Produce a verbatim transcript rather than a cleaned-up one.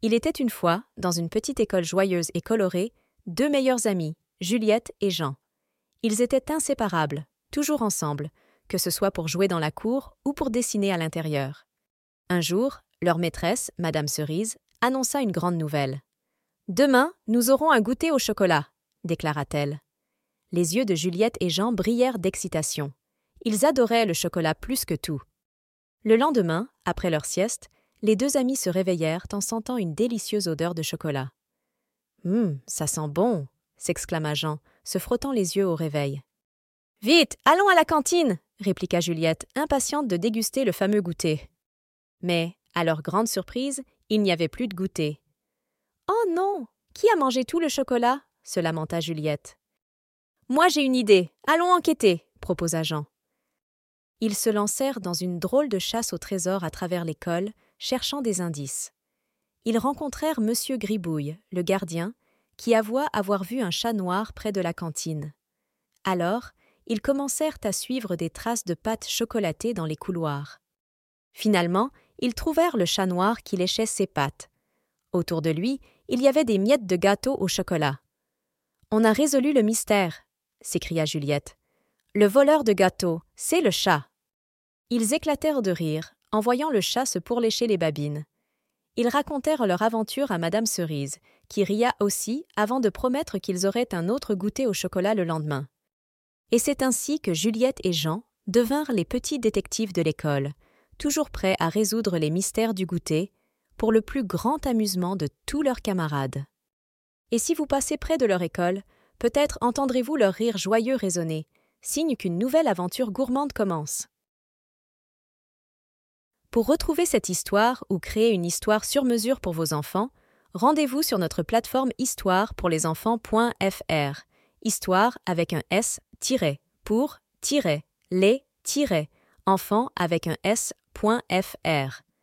Il était une fois, dans une petite école joyeuse et colorée, deux meilleurs amis, Juliette et Jean. Ils étaient inséparables, toujours ensemble, que ce soit pour jouer dans la cour ou pour dessiner à l'intérieur. Un jour, leur maîtresse, Madame Cerise, annonça une grande nouvelle. « Demain, nous aurons un goûter au chocolat », déclara-t-elle. Les yeux de Juliette et Jean brillèrent d'excitation. Ils adoraient le chocolat plus que tout. Le lendemain, après leur sieste, les deux amis se réveillèrent en sentant une délicieuse odeur de chocolat. « Hum, ça sent bon !» s'exclama Jean, se frottant les yeux au réveil. « Vite, allons à la cantine !» répliqua Juliette, impatiente de déguster le fameux goûter. Mais, à leur grande surprise, il n'y avait plus de goûter. « Oh non! Qui a mangé tout le chocolat ?» se lamenta Juliette. « Moi j'ai une idée, allons enquêter !» proposa Jean. Ils se lancèrent dans une drôle de chasse au trésor à travers l'école, cherchant des indices. Ils rencontrèrent Monsieur Gribouille, le gardien, qui avoua avoir vu un chat noir près de la cantine. Alors, ils commencèrent à suivre des traces de pâtes chocolatées dans les couloirs. Finalement, ils trouvèrent le chat noir qui léchait ses pattes. Autour de lui, il y avait des miettes de gâteau au chocolat. « On a résolu le mystère !» s'écria Juliette. « Le voleur de gâteaux, c'est le chat !» Ils éclatèrent de rire en voyant le chat se pourlécher les babines. Ils racontèrent leur aventure à Madame Cerise, qui ria aussi avant de promettre qu'ils auraient un autre goûter au chocolat le lendemain. Et c'est ainsi que Juliette et Jean devinrent les petits détectives de l'école, toujours prêts à résoudre les mystères du goûter, pour le plus grand amusement de tous leurs camarades. Et si vous passez près de leur école, peut-être entendrez-vous leur rire joyeux résonner, signe qu'une nouvelle aventure gourmande commence. Pour retrouver cette histoire ou créer une histoire sur mesure pour vos enfants, rendez-vous sur notre plateforme histoire pour les enfants.fr. Histoire avec un S, tiret, pour, tiret, les, tiret, enfants avec un S.fr.